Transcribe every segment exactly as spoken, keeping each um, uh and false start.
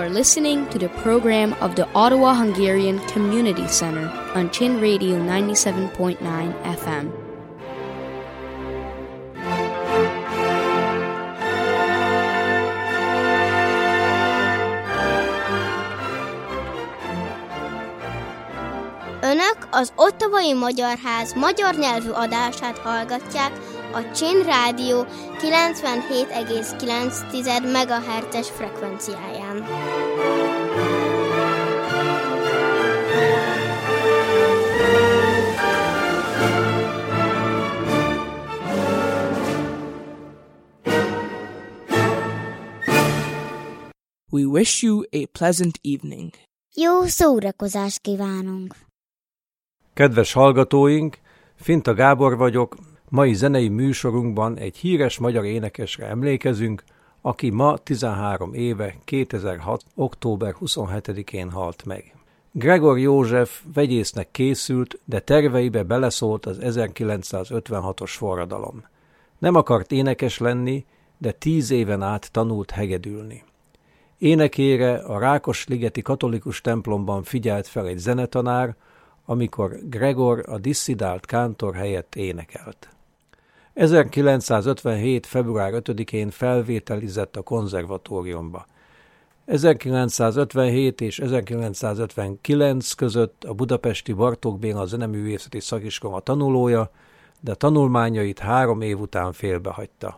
are listening to the program of the Ottawa Hungarian Community Center on Chin Radio ninety-seven point nine F M. Önök az Ottawai Magyar Ház magyar nyelvű adását hallgatják a Chin Rádió kilencvenhét egész kilenc megahertzes frekvenciáján. We wish you a pleasant evening. Jó szórakozást kívánunk! Kedves hallgatóink, Finta Gábor vagyok, mai zenei műsorunkban egy híres magyar énekesre emlékezünk, aki ma tizenhárom éve, kétezer-hat. október huszonhetedikén halt meg. Gregor József vegyésznek készült, de terveibe beleszólt az ezerkilencszázötvenhatos forradalom. Nem akart énekes lenni, de tíz éven át tanult hegedülni. Énekére a Rákosligeti katolikus templomban figyelt fel egy zenetanár, amikor Gregor a disszidált kántor helyett énekelt. ezerkilencszázötvenhét. február ötödikén felvételizett a konzervatóriumba. ezerkilencszázötvenhét és ezerkilencszázötvenkilenc között a budapesti Bartók Béla zeneművészeti szakiskola tanulója, de tanulmányait három év után félbehagyta.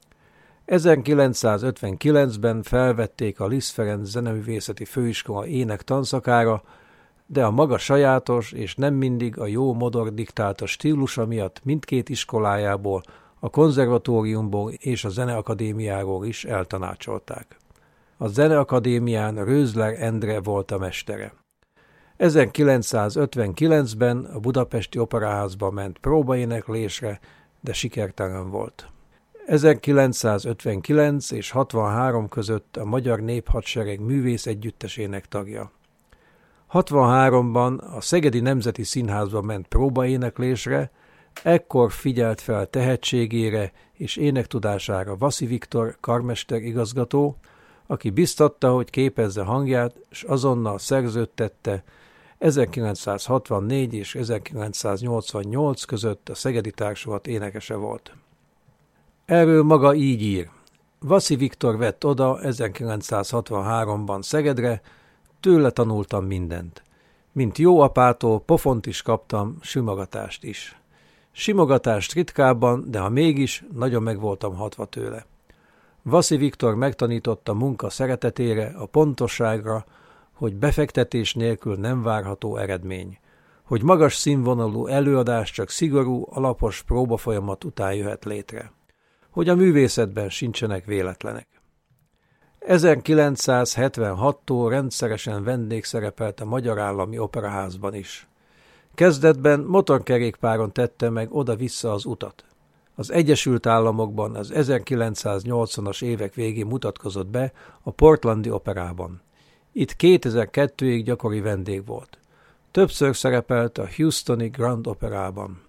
ezerkilencszázötvenkilencben felvették a Liszt Ferenc zeneművészeti főiskola ének tanszakára, de a maga sajátos és nem mindig a jó modor diktálta stílusa miatt mindkét iskolájából, a konzervatóriumból és a zeneakadémiáról is eltanácsolták. A zeneakadémián Rösler Endre volt a mestere. ezerkilencszázötvenkilencben a budapesti operaházba ment próbaéneklésre, de sikertelen volt. ezerkilencszázötvenkilenc és hatvanhárom között a Magyar Néphadsereg művész együttesének tagja. hatvanháromban a Szegedi Nemzeti Színházba ment próbaéneklésre, ekkor figyelt fel tehetségére és énektudására Vaszi Viktor karmester igazgató, aki biztatta, hogy képezze hangját, és azonnal szerződtette ezerkilencszázhatvannégy és ezerkilencszáznyolcvannyolc között a Szegedi Társulat énekese volt. Erről maga így ír. Vaszi Viktor vett oda ezerkilencszázhatvanháromban Szegedre, tőle tanultam mindent. Mint jó apától pofont is kaptam, simogatást is. Simogatást ritkábban, de ha mégis, nagyon meg voltam hatva tőle. Vaszi Viktor megtanította munka szeretetére, a pontosságra, hogy befektetés nélkül nem várható eredmény, hogy magas színvonalú előadás csak szigorú, alapos próbafolyamat után jöhet létre, hogy a művészetben sincsenek véletlenek. ezerkilencszázhetvenhattól rendszeresen vendégszerepelt a Magyar Állami Operaházban is. Kezdetben motorkerékpáron tette meg oda-vissza az utat. Az Egyesült Államokban az ezerkilencszáznyolcvanas évek végén mutatkozott be a Portlandi Operában. Itt kétezer-kettőig gyakori vendég volt. Többször szerepelt a Houstoni Grand Operában.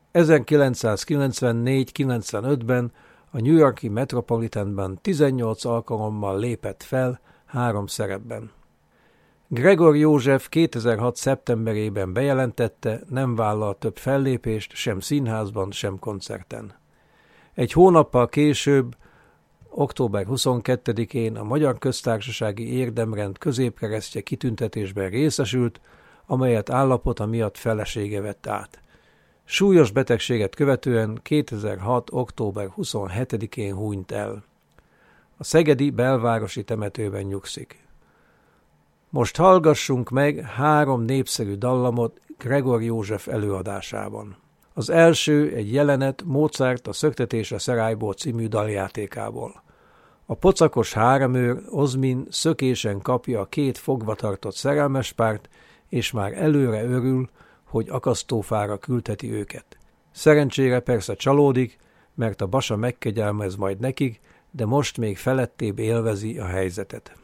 ezerkilencszázkilencvennégy-kilencvenötben a New York-i Metropolitanban tizennyolc alkalommal lépett fel három szerepben. Gregor József kétezer-hat. szeptemberében bejelentette, nem vállal több fellépést sem színházban, sem koncerten. Egy hónappal később, október huszonkettedikén a Magyar Köztársasági Érdemrend középkeresztje kitüntetésben részesült, amelyet állapota miatt felesége vett át. Súlyos betegséget követően kétezer-hat. október huszonhetedikén hunyt el. A szegedi belvárosi temetőben nyugszik. Most hallgassunk meg három népszerű dallamot Gregor József előadásában. Az első egy jelenet Mozart a Szöktetés Szerályból című daljátékából. A pocakos háremőr Ozmin szökésen kapja a két fogva tartott szerelmes párt, és már előre örül, hogy akasztófára küldheti őket. Szerencsére persze csalódik, mert a basa megkegyelmez majd nekik, de most még felettébb élvezi a helyzetet.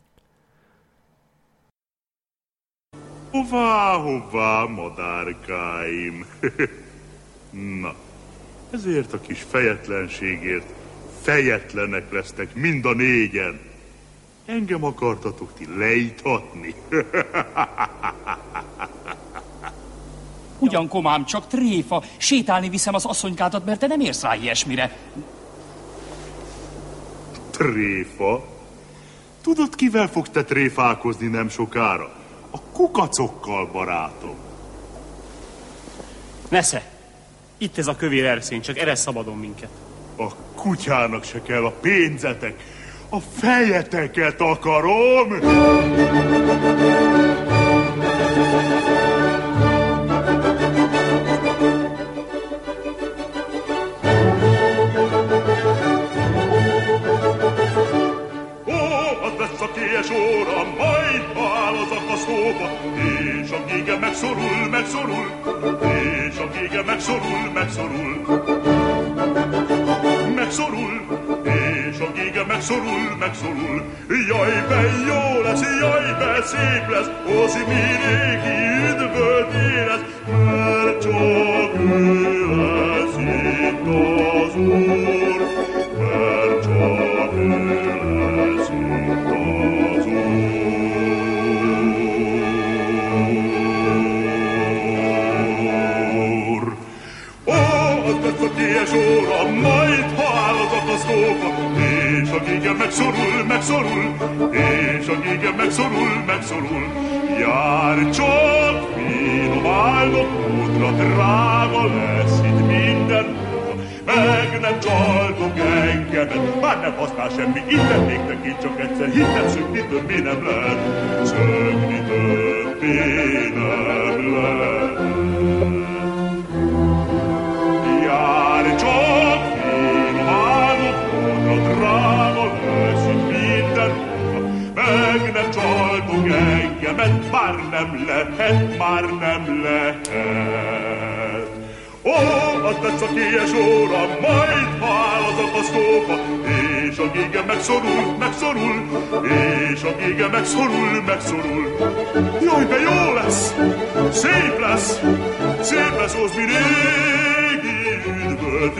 Hová, hová, madárkáim? Na, ezért a kis fejetlenségért fejetlenek lesznek mind a négyen. Engem akartatok ti lejtatni? Ugyan, komám, csak tréfa. Sétálni viszem az asszonykádat, mert te nem érsz rá ilyesmire. Tréfa? Tudod, kivel fogsz te tréfálkozni nem sokára? A kukacokkal, barátom. Nesze, itt ez a kövér erszény, csak erre szabadon minket. A kutyának se kell a pénzetek, a fejeteket akarom! Óra, majd áll az akasztóba, és a gége megszorul, megszorul, és a gége megszorul, megszorul. Megszorul, és a gége megszorul, megszorul. Jaj, be jó lesz, jaj, be szép lesz, Ozi mirégi üdvöt érez, mert csak ő lesz itt az Úr, mert csak ő lesz itt az Úr. Ó, az lesz a ties óra, majd ha áll az akasztóba, és a gége megszorul, megszorul, és a gége megszorul, megszorul. Jár csak finom áldott útra, drága lesz itt minden, meg nem csaltok engemet, már nem használ semmi, innen még neki csak egyszer, hittem szökni többé nem lehet, szökni többé nem lehet. Jár csak finom áldott útra, drága lesz itt minden, meg nem csaltok engemet, már nem lehet, már nem lehet. Ó, az lesz a ties óra, majd ha áll az akasztóba, és a gége megszorul, megszorul, és a gége megszorul, megszorul. Jaj, de jó lesz, szép lesz, szép lesz az mi régi üdvöt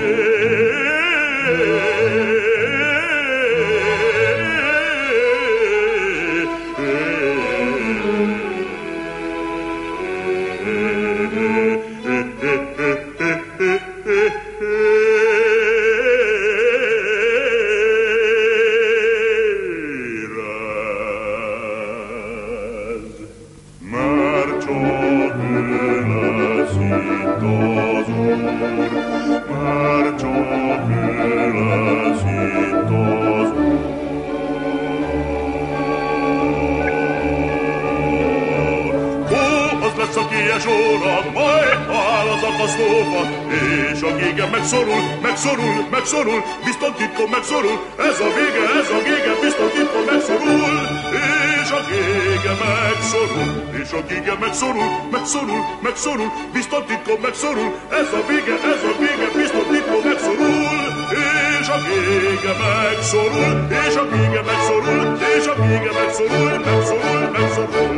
megszorul, megszorul, biztos titkon megszorul, ez a vége, ez a gége, biztos titkon megszorul, és a gége megszorul, és a gége megszorul, megszorul, megszorul, biztos titkon megszorul, ez a vége, ez a gége, biztos titkon megszorul, és a gége megszorul, és a gége megszorul, és a gége megszorul, megszorul, megszorul.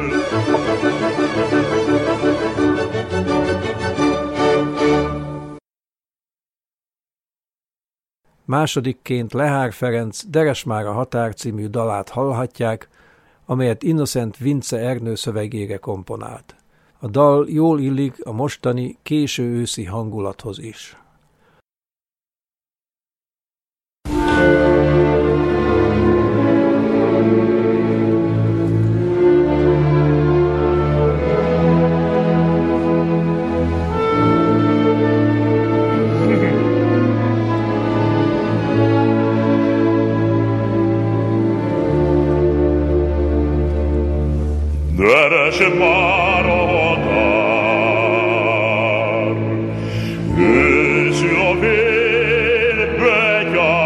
Másodikként Lehár Ferenc Deresmára határ című dalát hallhatják, amelyet Innocent Vince Ernő szövegére komponált. A dal jól illik a mostani késő őszi hangulathoz is. Derese már a határ, őszi a vérbe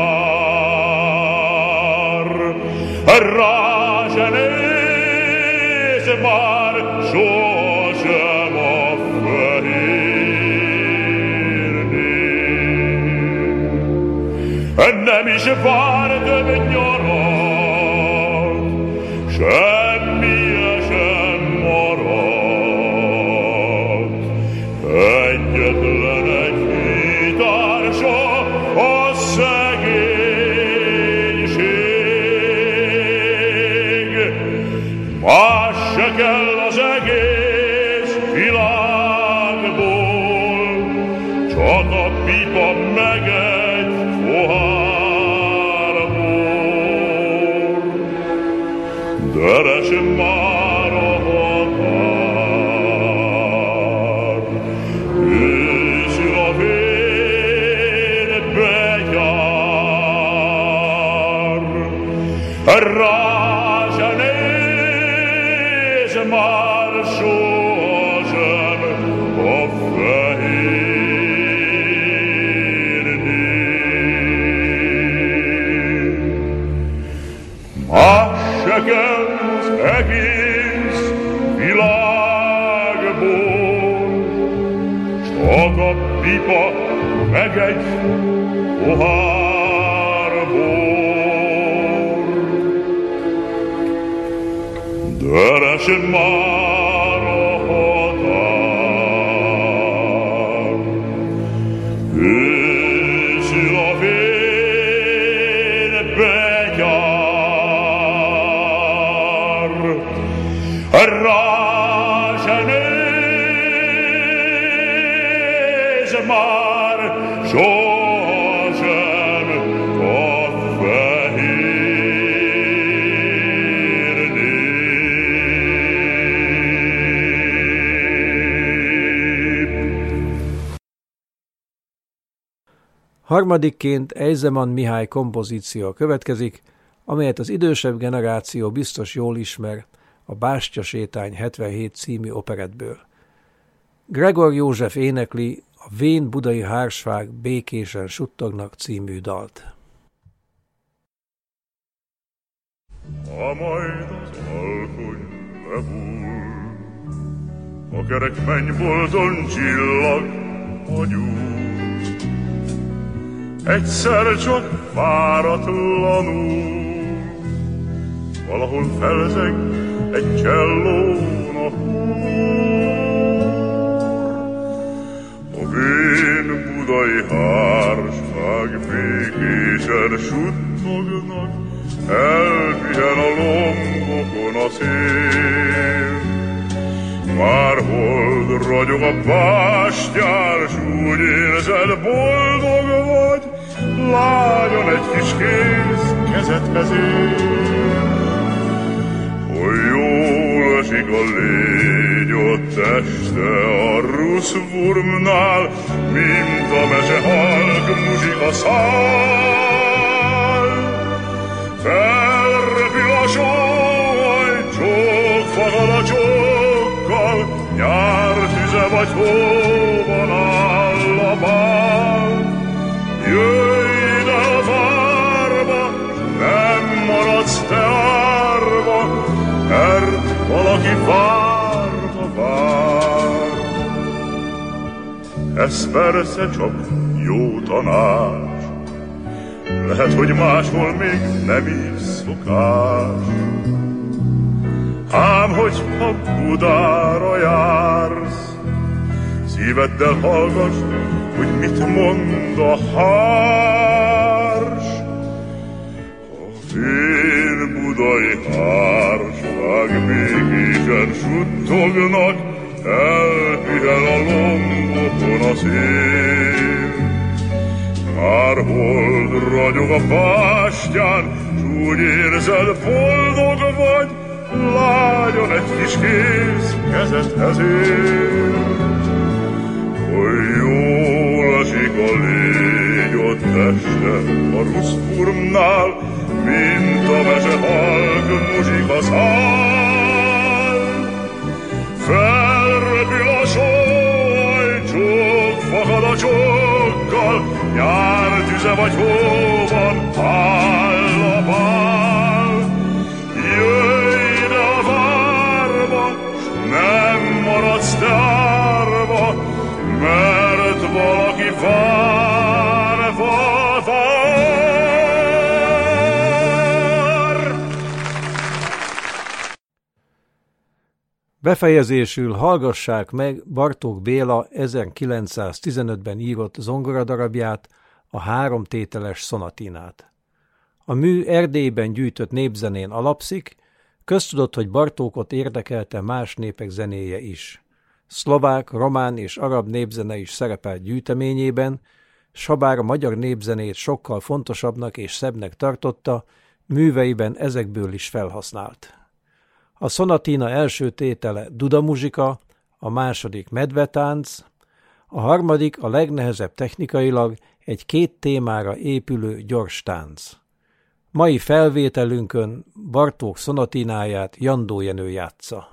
gyár, rá se néz már sosem a fehérnél. Nem is vár több nyarat, semmi egyetlen egy hitársa a szegénység. Meg egy pohár bor. Deresen már a határ, őszül a vérbe jár, rá se néz már sosem a fehér nép. Harmadikként Eizeman Mihály kompozíció következik, amelyet az idősebb generáció biztos jól ismer, a Bástyasétány hetvenhét című operettből. Gregor József énekli a Vén budai hársfák békésen suttognak című dalt. Ha majd az alkony lehull, a kerek mennybolton csillag a gyúl, egyszer csak váratlanul valahol felzeng egy csellón a húr. A vén budai hársfák békésen suttognak, elpihen a lombokon a szél. Már hold ragyog a bástyán, s úgy érzed, boldog vagy, lágyan egy kis kéz kezedhez ér. Hogy jól esik a légy ott este a ruszvurmnál, mint a mese halk muzsika szál. Felrepül a sóly, csók fakad a csókkal, nyár tüze vagy hóban áll a bál. Jöjj ide a várba, nem maradsz te árva, mert valaki várva vár. Ez persze csak jó tanács, lehet, hogy máshol még nem így szokás. Ám hogyha Budára jársz, szíveddel hallgass, hogy mit mond a hárs. A vén budai hársfák békésen suttognak, elpihen a lombokon a szél. Már hold ragyog a bástyán, s úgy érzed, boldog vagy, lágyan egy kis kéz kezedhez ér. Hogy jól esik a légy ott este a ruszfurmnál, mint a mese halk muzsika szál. Felrepül a sóly, csók fakad a csókkal, nyár tüze vagy hóban áll a bál. Jöjj ide a várba, s nem maradsz te árva, mert valaki várva vár. Befejezésül hallgassák meg Bartók Béla ezerkilencszáztizenötben írott zongoradarabját, a háromtételes szonatinát. A mű Erdélyben gyűjtött népzenén alapszik, köztudott, hogy Bartókot érdekelte más népek zenéje is. Szlovák, román és arab népzene is szerepelt gyűjteményében, s habár a magyar népzenét sokkal fontosabbnak és szebbnek tartotta, műveiben ezekből is felhasznált. A szonatína első tétele Duda muzsika, a második medvetánc, a harmadik a legnehezebb technikailag egy két témára épülő gyors tánc. Mai felvételünkön Bartók szonatínáját Jandó Jenő játsza.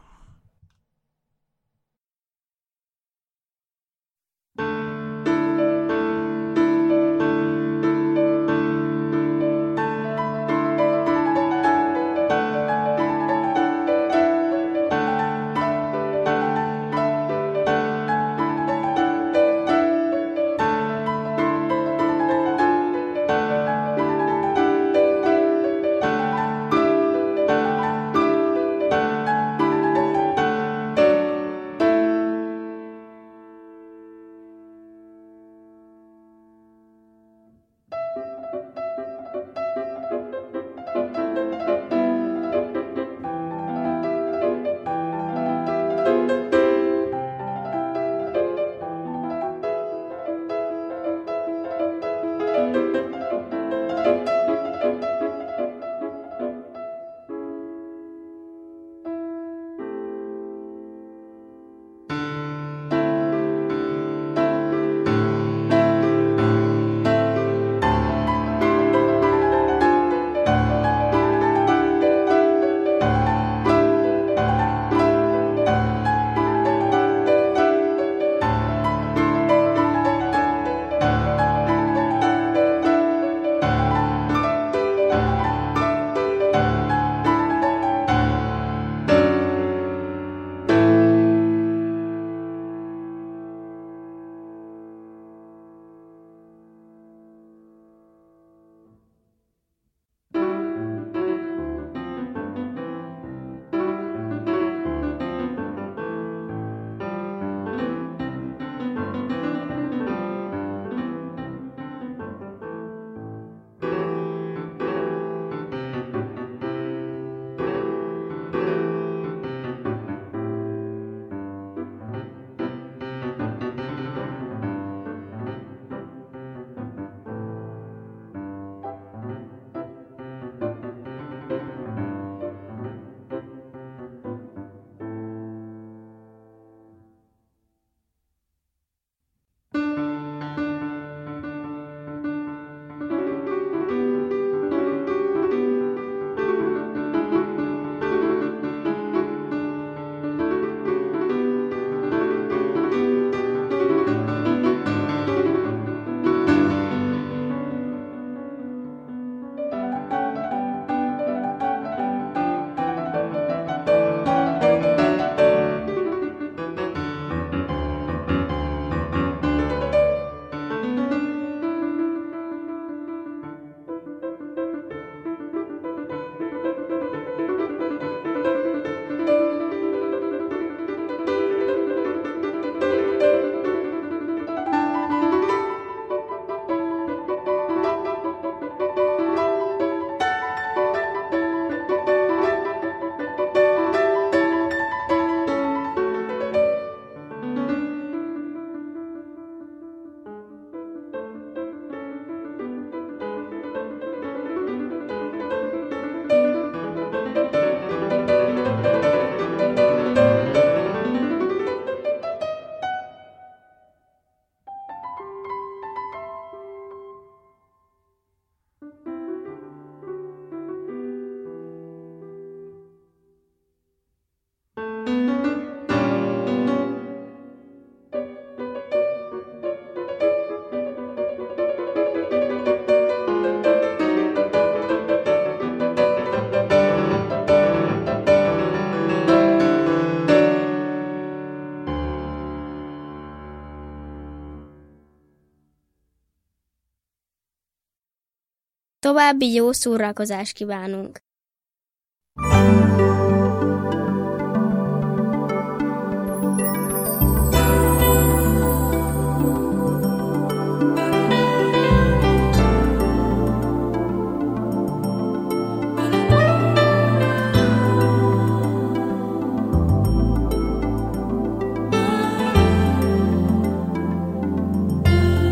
További jó szórakozást kívánunk!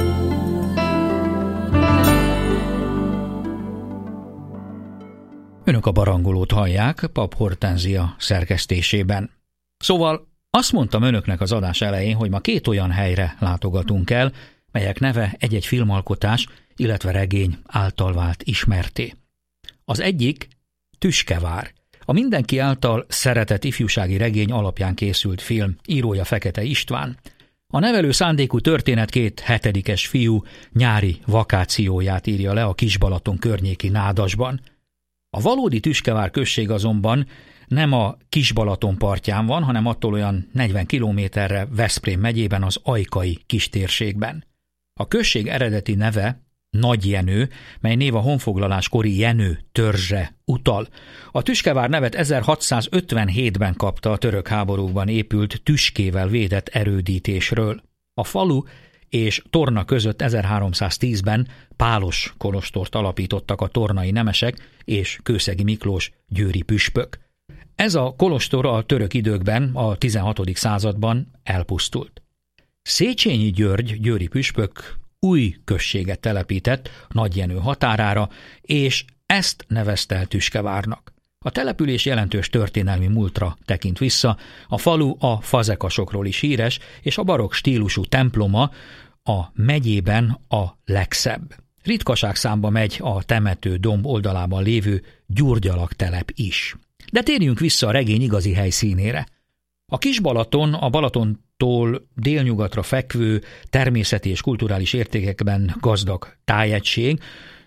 Önök Önök a Barangolót hallják, Pap Hortenzia szerkesztésében. Szóval azt mondtam önöknek az adás elején, hogy ma két olyan helyre látogatunk el, melyek neve egy-egy filmalkotás, illetve regény által vált ismerté. Az egyik Tüskevár, a mindenki által szeretett ifjúsági regény alapján készült film, írója Fekete István. A nevelő szándékú történet két hetedikes fiú nyári vakációját írja le a Kisbalaton környéki Nádasban. A valódi Tüskevár község azonban nem a Kisbalaton partján van, hanem attól olyan negyven kilométerre Veszprém megyében az ajkai kistérségben. A község eredeti neve Nagy Jenő, mely név a honfoglaláskori Jenő törzsre utal. A Tüskevár nevet ezerhatszázötvenhétben kapta a török háborúkban épült tüskével védett erődítésről. A falu és Torna között ezerháromszáztízben pálos kolostort alapítottak a tornai nemesek és Kőszegi Miklós győri püspök. Ez a kolostor a török időkben, a tizenhatodik században elpusztult. Széchenyi György győri püspök új községet telepített Nagy Jenő határára, és ezt nevezte el Tüskevárnak. A település jelentős történelmi múltra tekint vissza, a falu a fazekasokról is híres, és a barokk stílusú temploma a megyében a legszebb. Ritkaság számba megy a temető domb oldalában lévő Gyurgyalag telep is. De térjünk vissza a regény igazi helyszínére. A Kisbalaton a Balatontól délnyugatra fekvő természeti és kulturális értékekben gazdag tájegység,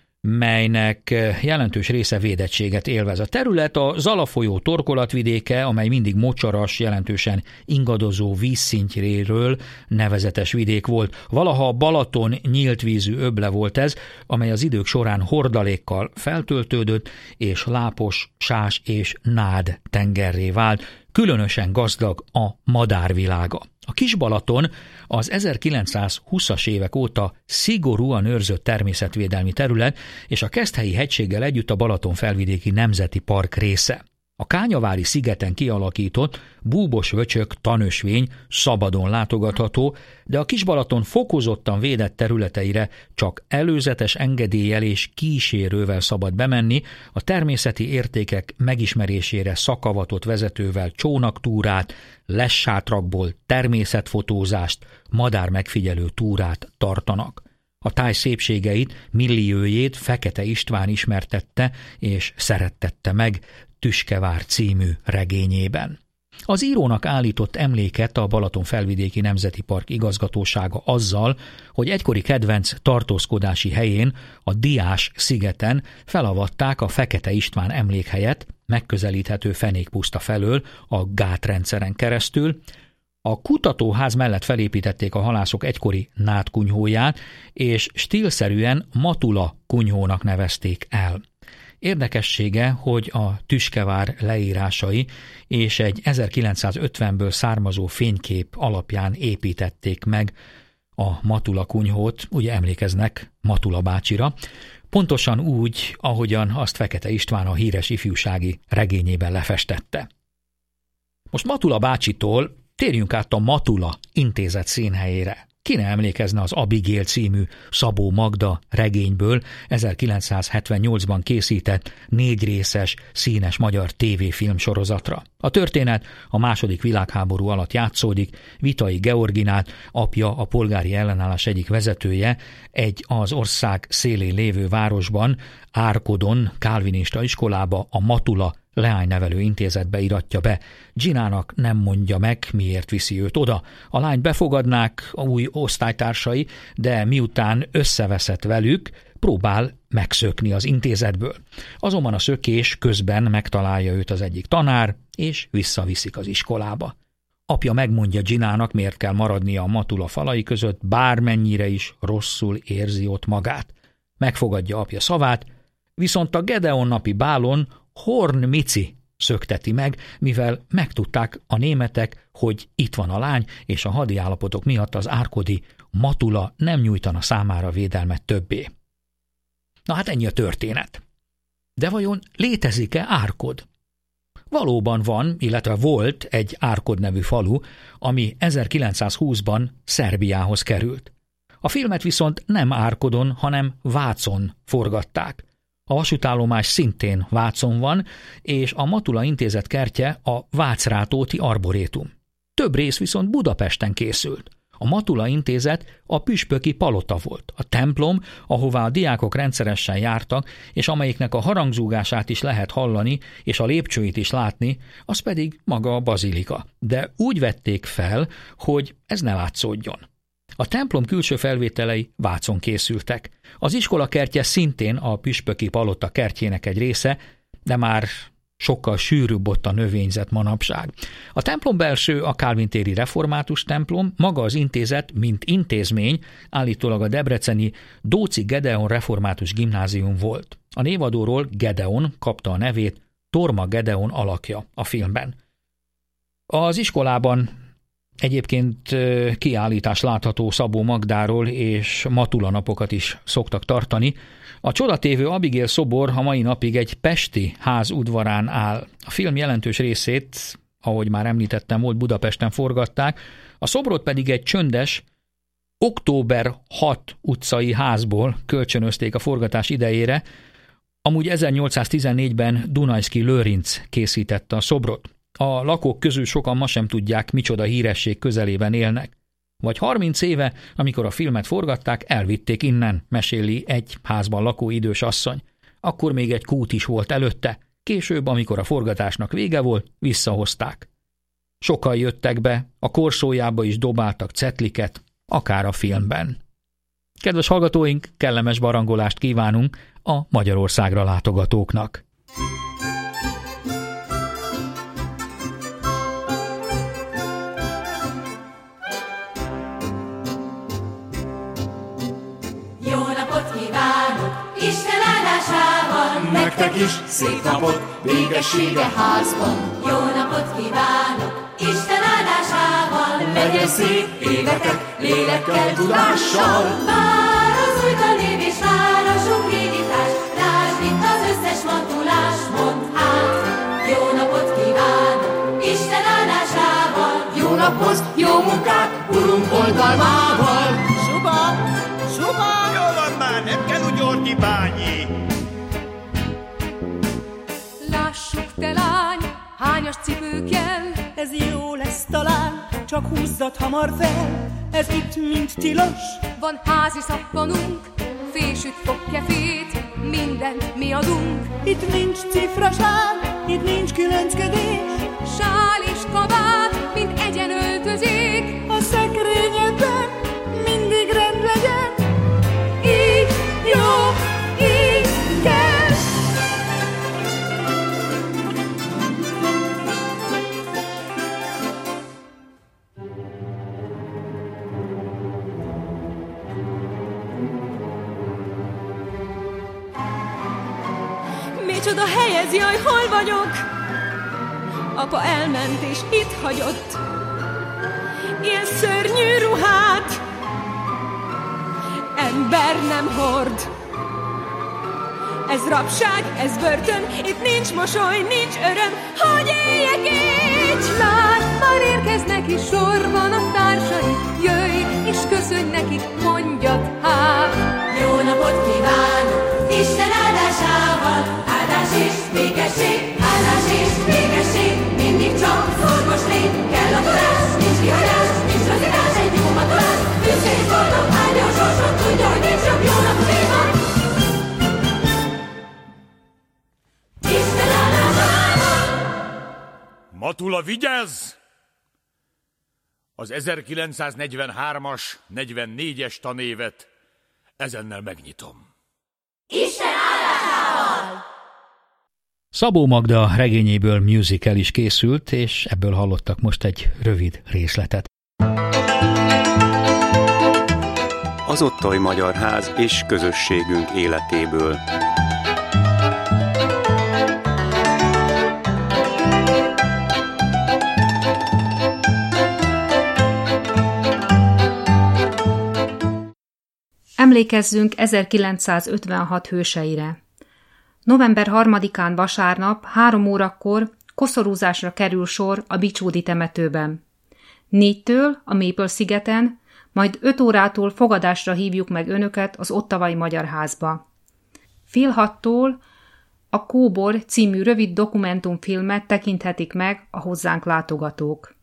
melynek jelentős része védettséget élvez. A terület a Zala folyó torkolatvidéke, amely mindig mocsaras, jelentősen ingadozó vízszintjéről nevezetes vidék volt. Valaha a Balaton nyílt vízű öble volt ez, amely az idők során hordalékkal feltöltődött, és lápos, sás és nád tengerré vált. Különösen gazdag a madárvilága. A Kisbalaton az ezerkilencszázhúszas évek óta szigorúan őrzött természetvédelmi terület, és a Keszthelyi hegységgel együtt a Balaton felvidéki nemzeti park része. A Kányavári szigeten kialakított búbos vöcsök tanösvény szabadon látogatható, de a Kisbalaton fokozottan védett területeire csak előzetes engedéllyel és kísérővel szabad bemenni, a természeti értékek megismerésére szakavatott vezetővel csónaktúrát, lessátrakból természetfotózást, madár megfigyelő túrát tartanak. A táj szépségeit, milliójét Fekete István ismertette és szerettette meg Tüskevár című regényében. Az írónak állított emléket a Balaton felvidéki nemzeti park igazgatósága azzal, hogy egykori kedvenc tartózkodási helyén, a Diás szigeten felavatták a Fekete István emlékhelyet, megközelíthető fenékpuszta felől a gátrendszeren keresztül. A kutatóház mellett felépítették a halászok egykori nádkunyhóját, és stílszerűen Matula kunyhónak nevezték el. Érdekessége, hogy a Tüskevár leírásai és egy ezerkilencszázötvenből származó fénykép alapján építették meg a Matula kunyhót, ugye emlékeznek Matula bácsira, pontosan úgy, ahogyan azt Fekete István a híres ifjúsági regényében lefestette. Most Matula bácsitól térjünk át a Matula Intézet színhelyére. Ki ne emlékezne az Abigail című Szabó Magda regényből ezerkilencszázhetvennyolcban készített négy részes színes magyar tévéfilm sorozatra. A történet a második világháború alatt játszódik, Vitai Georginát, apja a polgári ellenállás egyik vezetője, egy az ország szélén lévő városban, Árkodon kálvinista iskolába, a Matula leánynevelő intézetbe iratja be. Ginának nem mondja meg, miért viszi őt oda. A lányt befogadnák a új osztálytársai, de miután összeveszett velük, próbál megszökni az intézetből. Azonban a szökés közben megtalálja őt az egyik tanár, és visszaviszik az iskolába. Apja megmondja Ginának, miért kell maradnia a Matula falai között, bármennyire is rosszul érzi ott magát. Megfogadja apja szavát, viszont a Gedeon napi bálon Horn Mici szökteti meg, mivel megtudták a németek, hogy itt van a lány, és a hadi állapotok miatt az árkodi Matula nem nyújtana számára védelmet többé. Na hát ennyi a történet. De vajon létezik-e Árkod? Valóban van, illetve volt egy Árkod nevű falu, ami ezerkilencszázhúszban Szerbiához került. A filmet viszont nem Árkodon, hanem Vácon forgatták. A vasútállomás szintén Vácon van, és a Matula Intézet kertje a Vácrátóti Arborétum. Több rész viszont Budapesten készült. A Matula Intézet a püspöki palota volt, a templom, ahová a diákok rendszeresen jártak, és amelyiknek a harangzúgását is lehet hallani, és a lépcsőit is látni, az pedig maga a bazilika. De úgy vették fel, hogy ez ne látszódjon. A templom külső felvételei Vácon készültek. Az iskola kertje szintén a püspöki palota kertjének egy része, de már sokkal sűrűbb ott a növényzet manapság. A templom belső a Kálvin téri református templom, maga az intézet, mint intézmény, állítólag a debreceni Dóczy Gedeon református gimnázium volt. A névadóról Gedeon kapta a nevét, Torma Gedeon alakja a filmben. Az iskolában egyébként kiállítás látható Szabó Magdáról, és Matula napokat is szoktak tartani. A csodatévő Abigail szobor a mai napig egy pesti ház udvarán áll. A film jelentős részét, ahogy már említettem, volt Budapesten forgatták, a szobrot pedig egy csöndes, október hat utcai házból kölcsönözték a forgatás idejére, amúgy ezernyolcszáztizennégyben Dunajszky Lőrinc készítette a szobrot. A lakók közül sokan ma sem tudják, micsoda híresség közelében élnek. Vagy harminc éve, amikor a filmet forgatták, elvitték innen, meséli egy házban lakó idős asszony. Akkor még egy kút is volt előtte, később, amikor a forgatásnak vége volt, visszahozták. Sokan jöttek be, a korsójába is dobáltak cetliket, akár a filmben. Kedves hallgatóink, kellemes barangolást kívánunk a Magyarországra látogatóknak. Nektek is szép napot, végessége házban. Jó napot kívánok, Isten áldásával. Legyen szép évetek, lélekkel, tudással. Vár az új tanév és vár a sok régítás. Lásd itt az összes matulás, mondd hát. Jó napot kívánok, Isten áldásával. Jó naphoz, jó munkát, urunk oldalmával. Suba, suba. Jó van már, nem kell úgy orgyi bányi. Lássuk, te lány, hányas cipő kell? Ez jó lesz talán, csak húzzad hamar fel. Ez itt mind tilos. Van házi szappanunk, fésűt, fogkefét, mindent mi adunk. Itt nincs cifraság, itt nincs különcködés. Sál és kabát, mint egyen öltözék. A szekrényedben mindig rend legyen. Így jó, így kell. Micsoda helyez, jaj, hol vagyok? Apa elment és itt hagyott ilyen szörnyű ruhát. Ember nem hord. Ez rabság, ez börtön, itt nincs mosoly, nincs öröm, hogy éljek így. Lásd, már érkeznek is sorban a társai, jöjj és köszönj nekik, mondjad hát. Jó napot kívánok, Isten áldásával. Áldás és békesség, áldás és békesség. Mindig csak szorgos légy, kell a tudás, nincs kihagyás, nincs lazítás, egy jó matulás. Büszke és boldog, áldja a sorsot, tudja, hogy nincs jobb, jó napot kíván. Isten áldásával. Matula, vigyázz! Az ezerkilencszáznegyvenhármas, negyvennégyes tanévet ezennel megnyitom. Isten áldásával! Szabó Magda regényéből musical is készült, és ebből hallottak most egy rövid részletet. Az Otthai Magyar Ház és közösségünk életéből. Emlékezzünk ezerkilencszázötvenhat hőseire. November harmadikán vasárnap három órakor koszorúzásra kerül sor a Bicsódi temetőben. Négytől a Maple-szigeten, majd öt órától fogadásra hívjuk meg önöket az Ottawai Magyar Házba. Fél hattól a Kóbor című rövid dokumentumfilmet tekinthetik meg a hozzánk látogatók.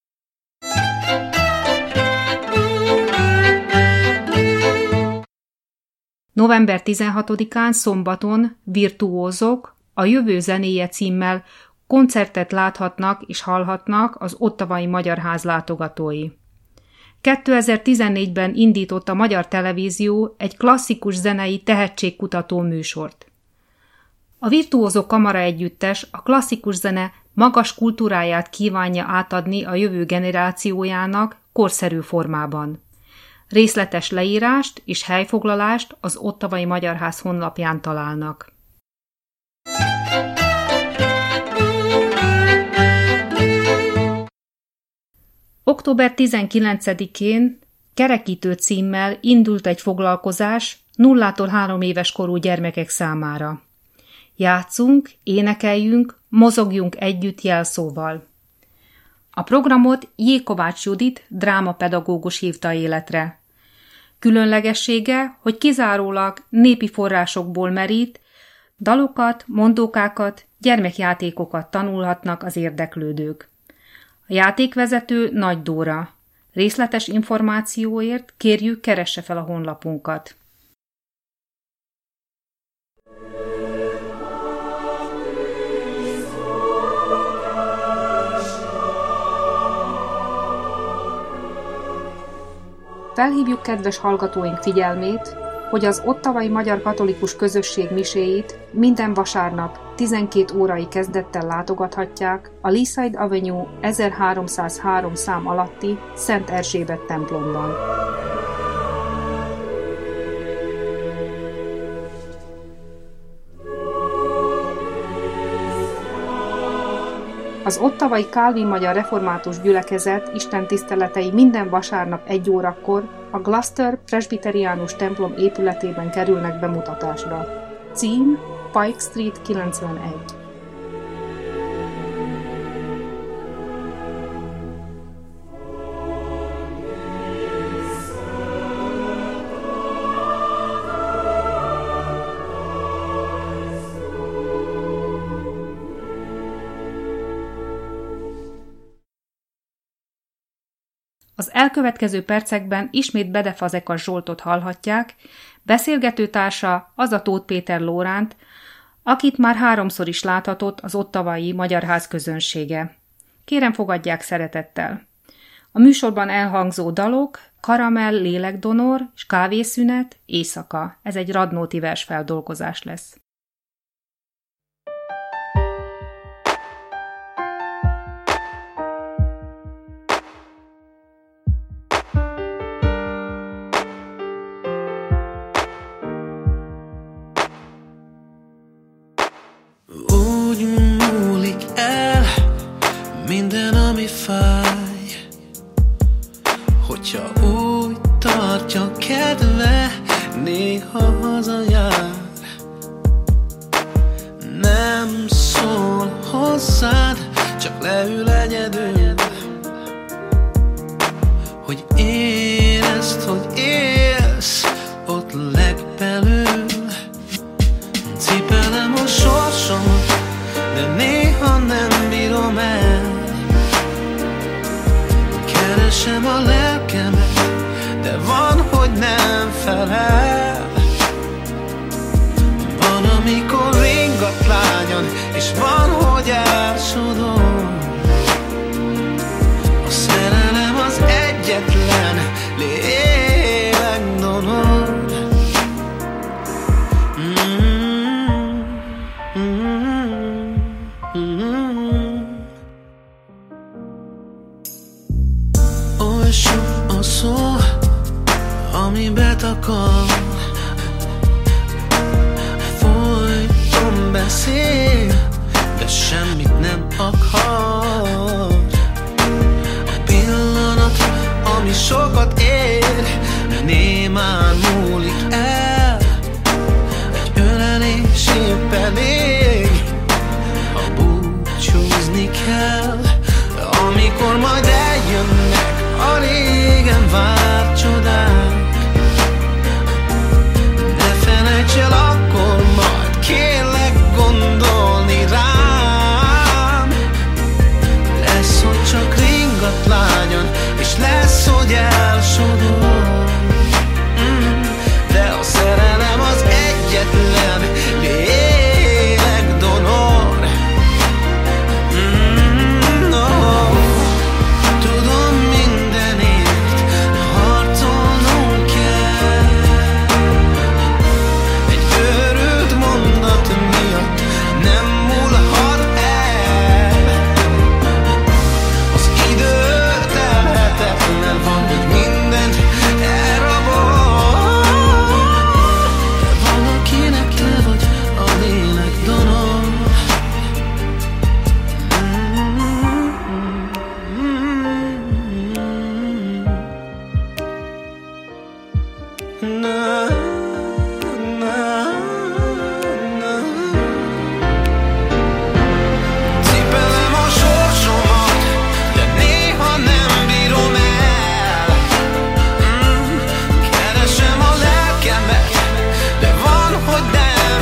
november tizenhatodikán szombaton virtuózok a Jövő zenéje címmel koncertet láthatnak és hallhatnak az Ottawai Magyar Ház látogatói. kétezer-tizennégyben indított a Magyar Televízió egy klasszikus zenei tehetségkutató műsort. A Virtuózok Kamara Együttes a klasszikus zene magas kultúráját kívánja átadni a jövő generációjának korszerű formában. Részletes leírást és helyfoglalást az Ottawai Magyar Ház honlapján találnak. október tizenkilencedikén Kerekítő címmel indult egy foglalkozás nullától három éves korú gyermekek számára. Játszunk, énekeljünk, mozogjunk együtt jelszóval. A programot J. Kovács Judit drámapedagógus hívta életre. Különlegessége, hogy kizárólag népi forrásokból merít, dalokat, mondókákat, gyermekjátékokat tanulhatnak az érdeklődők. A játékvezető Nagy Dóra. Részletes információért kérjük, keresse fel a honlapunkat. Felhívjuk kedves hallgatóink figyelmét, hogy az Ottawai Magyar Katolikus Közösség miséit minden vasárnap tizenkét órai kezdettel látogathatják a Leaside Avenue ezerháromszázhárom szám alatti Szent Erzsébet templomban. Az Ottawai Kálvin Magyar Református Gyülekezet istentiszteletei minden vasárnap egy órakor a Gloucester Presbyteriánus templom épületében kerülnek bemutatásra. Cím Pike Street kilencvenegy. Az elkövetkező percekben ismét Bede Fazekas Zsoltot hallhatják, beszélgetőtársa az a Tóth Péter Lóránt, akit már háromszor is láthatott az Ottawai Magyar Ház közönsége. Kérem, fogadják szeretettel! A műsorban elhangzó dalok Karamell, Lélekdonor és Kávészünet, Éjszaka. Ez egy Radnóti versfeldolgozás lesz. Minden, ami fáj, hogyha úgy tartja kedve, néha hazajár. Nem szól hozzád, csak leül egyedül, hogy érezd, hogy élsz ott legbelül. Cipelem a sorsomat, de néha nem bírom el. Keresem a lelkemet, de van, hogy nem felel. Van, amikor ringat lányon, és van, hogy elsodor. A szerelem az egyetlen lélekdonor. Mm-hmm. Mm-hmm. Mm-hmm. Oly sok a szó, ami betakar. Folyton beszél, de semmit nem akar. A pillanat, ami sokat ér, némán múlik el. Egy ölelés épp elég, ha búcsúzni kell. Amikor majd eljönnek a régen várt csodák, ne felejts el akkor ma hogy elsodor. Mm, de a szerelem az egyetlen lélekdonor. Mm, oh, tudom mindenért harcolnom kell. Egy őrült mondat miatt nem múlhat el. Az idő telhetetlen van, hogy mindent elrabol. De valakinek te vagy a lélekdonor. Na, na, na. Cipelem a sorsomat, de néha nem bírom el. Mm, keresem a lelkemet, de van, hogy nem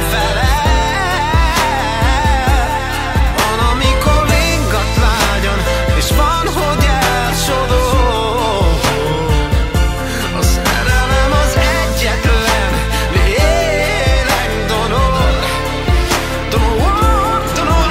felel. Van, amikor ringat lágyan, és van, hogy elsodor. A szerelem az egyetlen lélekdonor. Donor, donor,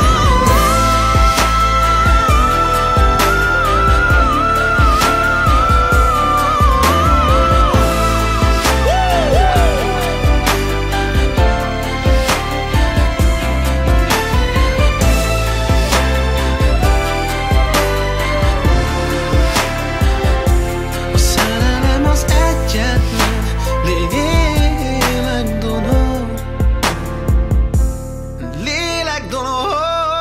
a szerelem az egyetlen lélekdonor. Lélekdonor.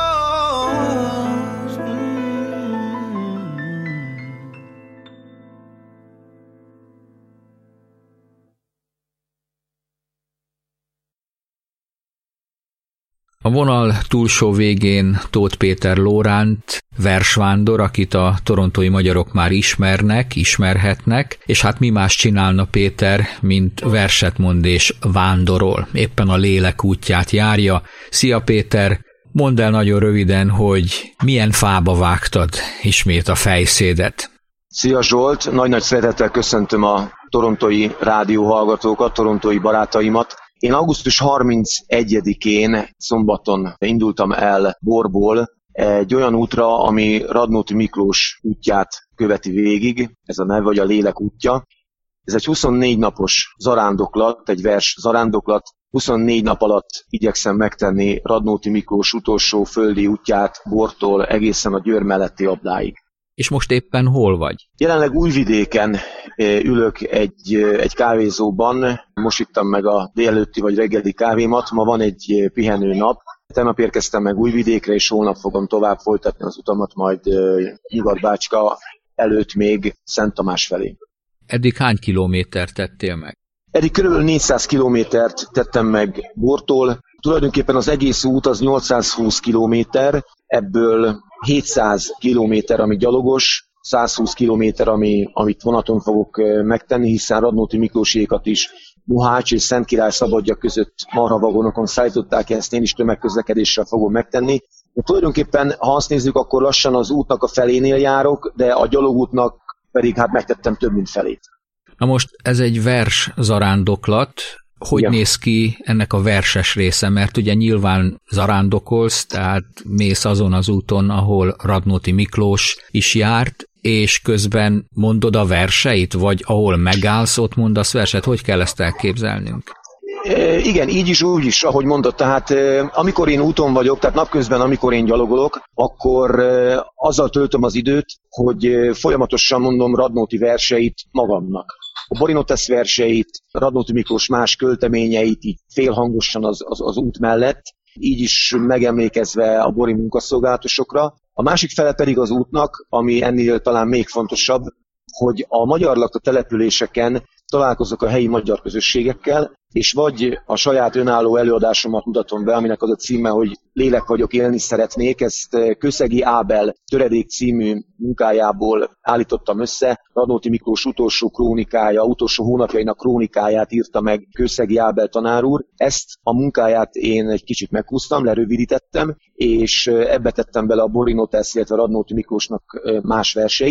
A vonal túlsó végén Tóth Péter Lóránt, versvándor, akit a torontói magyarok már ismernek, ismerhetnek, és hát mi más csinálna Péter, mint verset mond és vándorol, éppen a lélek útját járja. Szia Péter, mondd el nagyon röviden, hogy milyen fába vágtad ismét a fejszédet. Szia Zsolt, nagy-nagy szeretettel köszöntöm a torontói rádióhallgatókat, torontói barátaimat. Én augusztus harmincegyedikén szombaton indultam el Borból egy olyan útra, ami Radnóti Miklós útját követi végig, ez a neve, vagy a lélek útja. Ez egy huszonnégy napos zarándoklat, egy vers zarándoklat. huszonnégy nap alatt igyekszem megtenni Radnóti Miklós utolsó földi útját Bortól egészen a Győr melletti Abláig. És most éppen hol vagy? Jelenleg Újvidéken ülök egy, egy kávézóban, most ittam meg a délelőtti vagy reggeli kávémat, ma van egy pihenő nap. Tegnap érkeztem meg Újvidékre, és holnap fogom tovább folytatni az utamat, majd Nyugat-Bácska előtt még Szent Tamás felé. Eddig hány kilométert tettél meg? Eddig kb. négyszáz kilométert tettem meg Bortól. Tulajdonképpen az egész út az nyolcszázhúsz kilométer, ebből hétszáz kilométer, ami gyalogos, százhúsz kilométer, ami, amit vonaton fogok megtenni, hiszen Radnóti Miklósékat is Mohács és Szentkirály Szabadja között marhavagonokon szállították, ezt én is tömegközlekedéssel fogom megtenni. De tulajdonképpen, ha azt nézzük, akkor lassan az útnak a felénél járok, de a gyalogútnak pedig hát megtettem több mint felét. Na most ez egy vers zarándoklat. Hogy ja. néz ki ennek a verses része? Mert ugye nyilván zarándokolsz, tehát mész azon az úton, ahol Radnóti Miklós is járt, és közben mondod a verseit, vagy ahol megállsz, ott mondasz verset. Hogy kell ezt elképzelnünk? E, igen, így is, úgy is, ahogy mondod. Tehát e, amikor én úton vagyok, tehát napközben, amikor én gyalogolok, akkor e, azzal töltöm az időt, hogy e, folyamatosan mondom Radnóti verseit magamnak. A Borinotesz verseit, Radnóti Miklós más költeményeit így félhangosan az, az, az út mellett, így is megemlékezve a bori munkaszolgálatosokra. A másik fele pedig az útnak, ami ennél talán még fontosabb, hogy a magyar lakta településeken találkozok a helyi magyar közösségekkel, és vagy a saját önálló előadásomat mutatom be, aminek az a címe, hogy Lélek vagyok, élni szeretnék. Ezt Kőszegi Ábel Töredék című munkájából állítottam össze. Radnóti Miklós utolsó krónikája, utolsó hónapjainak krónikáját írta meg Kőszegi Ábel tanár úr. Ezt a munkáját én egy kicsit meghúztam, lerövidítettem, és ebbe tettem bele a Borinotesz, illetve Radnóti Miklósnak más verseit.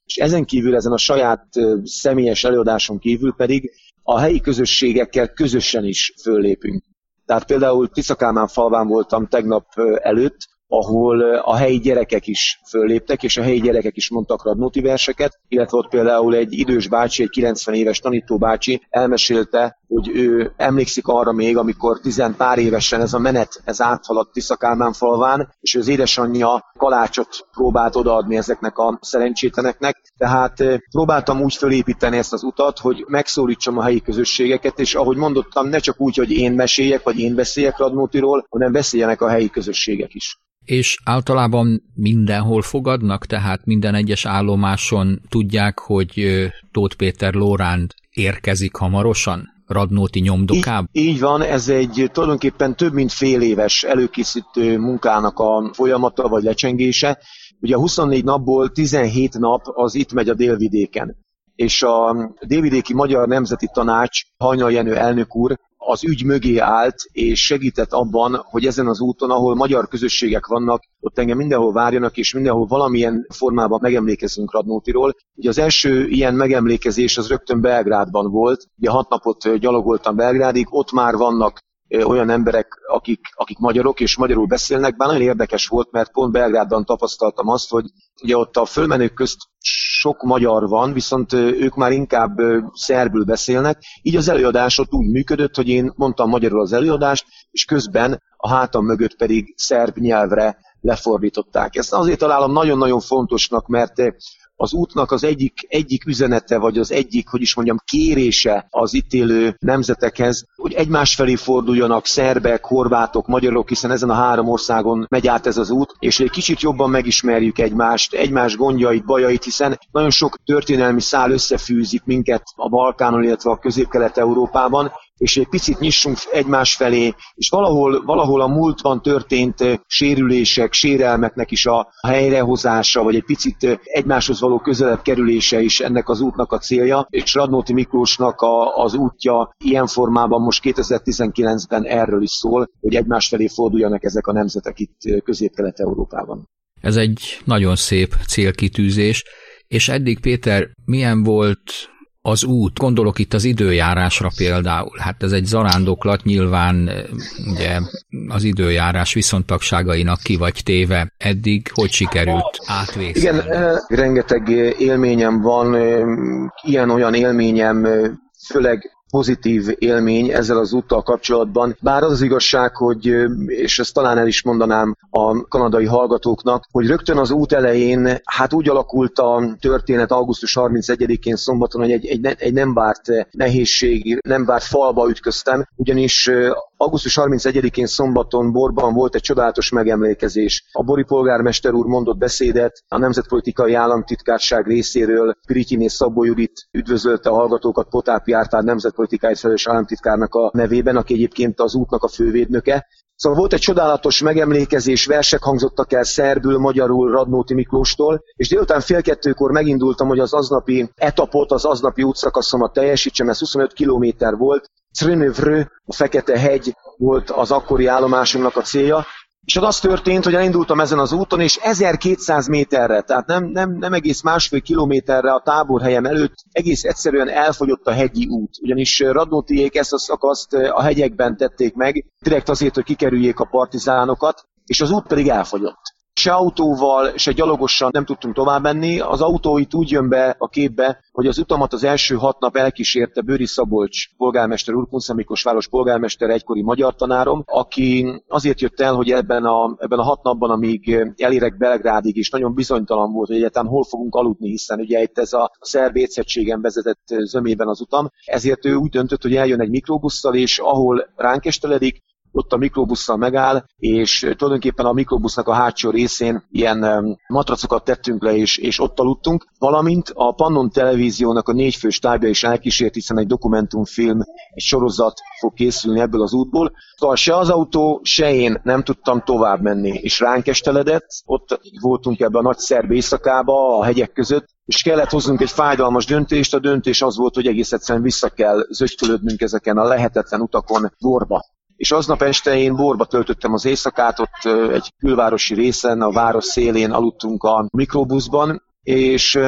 és ezen kívül, ezen a saját személyes előadáson kívül pedig a helyi közösségekkel közösen is föllépünk. Tehát például Tiszakámán-falván voltam tegnap előtt, ahol a helyi gyerekek is fölléptek, és a helyi gyerekek is mondtak Radnóti verseket, illetve ott például egy idős bácsi, egy kilencven éves tanítóbácsi elmesélte, hogy ő emlékszik arra még, amikor tizen pár évesen ez a menet, ez áthaladt Tiszakámán-falván, és az édesanyja kalácsot próbált odaadni ezeknek a szerencsétleneknek. Tehát próbáltam úgy fölépíteni ezt az utat, hogy megszólítsam a helyi közösségeket, és ahogy mondottam, ne csak úgy, hogy én meséljek, vagy én beszéljek Radnótiról, hanem beszéljenek a helyi közösségek is. És általában mindenhol fogadnak, tehát minden egyes állomáson tudják, hogy Tóth Péter Lóránt érkezik hamarosan Radnóti nyomdokába? Így, így van, ez egy tulajdonképpen több mint fél éves előkészítő munkának a folyamata vagy lecsengése. Ugye a huszonnégy napból tizenhét nap az itt megy a délvidéken. És a Délvidéki Magyar Nemzeti Tanács Hajnal Jenő elnök úr az ügy mögé állt, és segített abban, hogy ezen az úton, ahol magyar közösségek vannak, ott engem mindenhol várjanak, és mindenhol valamilyen formában megemlékezzünk Radnótiról. Ugye az első ilyen megemlékezés az rögtön Belgrádban volt, ugye hat napot gyalogoltam Belgrádig, ott már vannak olyan emberek, akik, akik magyarok és magyarul beszélnek, bár nagyon érdekes volt, mert pont Belgrádban tapasztaltam azt, hogy ugye ott a fölmenők közt sok magyar van, viszont ők már inkább szerbül beszélnek, így az előadás ott úgy működött, hogy én mondtam magyarul az előadást, és közben a hátam mögött pedig szerb nyelvre lefordították. Ezt azért találom nagyon-nagyon fontosnak, mert az útnak az egyik, egyik üzenete, vagy az egyik, hogy is mondjam, kérése az itt élő nemzetekhez, hogy egymás felé forduljanak szerbek, horvátok, magyarok, hiszen ezen a három országon megy át ez az út, és egy kicsit jobban megismerjük egymást, egymás gondjait, bajait, hiszen nagyon sok történelmi szál összefűzik minket a Balkánon, illetve a Közép-Kelet-Európában, és egy picit nyissunk egymás felé, és valahol, valahol a múltban történt sérülések, sérelmeknek is a helyrehozása, vagy egy picit egymáshoz való közelebb kerülése is ennek az útnak a célja, és Radnóti Miklósnak a, az útja ilyen formában most kétezer-tizenkilencben erről is szól, hogy egymás felé forduljanak ezek a nemzetek itt Közép-Kelet-Európában. Ez egy nagyon szép célkitűzés, és eddig, Péter, milyen volt az út? Gondolok itt az időjárásra például. Hát ez egy zarándoklat, nyilván ugye az időjárás viszontagságainak ki vagy téve. Eddig hogy sikerült átvészelni? Igen, rengeteg élményem van, ilyen-olyan élményem, főleg pozitív élmény ezzel az úttal kapcsolatban. Bár az az igazság, hogy, és ezt talán el is mondanám a kanadai hallgatóknak, hogy rögtön az út elején, hát úgy alakult a történet augusztus harmincegyedikén szombaton, hogy egy, egy, egy nem várt nehézség, nem várt falba ütköztem, ugyanis augusztus harmincegyedikén szombaton Borban volt egy csodálatos megemlékezés. A bori polgármester úr mondott beszédet, a Nemzetpolitikai Államtitkárság részéről Pirityiné Szabó Judit üdvözölte a hallgatókat Potápi Árpád nemzetpolitikai felelős államtitkárnak a nevében, aki egyébként az útnak a fővédnöke. Szóval volt egy csodálatos megemlékezés, versek hangzottak el szerbül, magyarul Radnóti Miklóstól, és délután fél kettőkor megindultam, hogy az aznapi etapot, az aznapi útszakaszomat teljesítsem, ez huszonöt kilométer volt. Crnövrö, a Fekete hegy volt az akkori állomásomnak a célja, és az történt, hogy elindultam ezen az úton, és ezerkétszáz méterre, tehát nem, nem, nem egész másfél kilométerre a táborhelyem előtt egész egyszerűen elfogyott a hegyi út. Ugyanis Radnótiék ezt a szakaszt a hegyekben tették meg, direkt azért, hogy kikerüljék a partizánokat, és az út pedig elfogyott. Se autóval, se gyalogosan nem tudtunk tovább menni. Az autó itt úgy jön be a képbe, hogy az utamat az első hat nap elkísérte Bőri Szabolcs polgármester úr, Kunszent Miklós város polgármester, egykori magyar tanárom, aki azért jött el, hogy ebben a, ebben a hat napban, amíg elérek Belgrádig is, nagyon bizonytalan volt, hogy egyáltalán hol fogunk aludni, hiszen ugye itt ez a szerb étszegységen vezetett zömében az utam. Ezért ő úgy döntött, hogy eljön egy mikrobusszal, és ahol ránk esteledik, ott a mikrobusszal megáll, és tulajdonképpen a mikrobusznak a hátsó részén ilyen um, matracokat tettünk le, és, és ott aludtunk, valamint a Pannon Televíziónak a négyfős stábja is elkísért, hiszen egy dokumentumfilm, egy sorozat fog készülni ebből az útból. Szóval se az autó, se én nem tudtam tovább menni, és ránk esteledett, ott voltunk ebbe a nagy szerb éjszakába, a hegyek között, és kellett hoznunk egy fájdalmas döntést. A döntés az volt, hogy egész egyszerűen vissza kell zögykölödnünk ezeken a lehetetlen utakon Borba. És aznap este én Borba töltöttem az éjszakát, ott egy külvárosi részen, a város szélén aludtunk a mikrobuszban, és